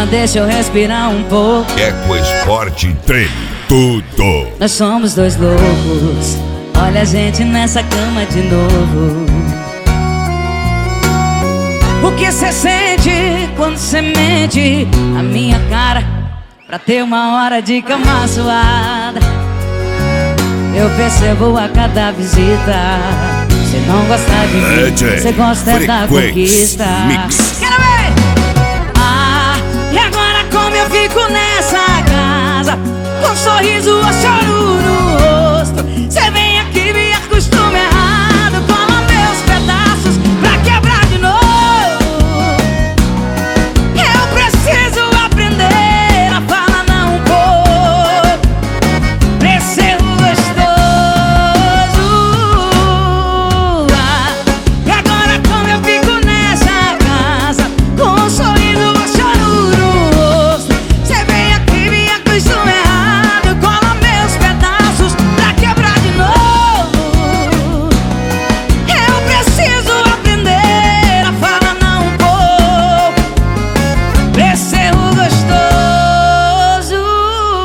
Calma, deixa eu respirar um pouco. Eco Esporte treme tudo. Nós somos dois loucos, olha a gente nessa cama de novo. O que cê sente quando cê mente a minha cara pra ter uma hora de cama suada? Eu percebo a cada visita, cê não gosta de mim, cê gosta da conquista. Mix. Quero ver! Ah, e agora como eu fico nessa casa, com um sorriso ou choro no rosto? Cê vem aqui, me acostuma errado, cola meus pedaços pra quebrar de novo. Eu preciso aprender a falar não um pouco, pra ser gostoso. Ah, e agora como eu fico nessa casa, com um sorriso ou choro no rosto? Cê vem aqui, me acostuma errado, cola meus pedaços pra quebrar de novo. Eu preciso aprender a falar não um pouco, pra ser gostoso.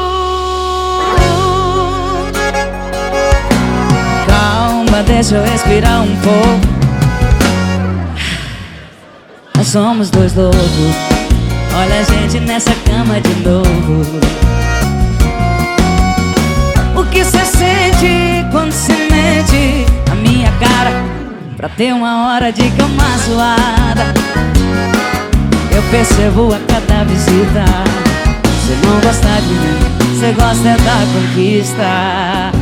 Calma, deixa eu respirar um pouco. Nós somos dois loucos, olha a gente nessa cama de novo. O que cê sente quando cê mente a minha cara pra ter uma hora de cama suada? Eu percebo a cada visita, cê não gosta de mim, cê gosta da conquista.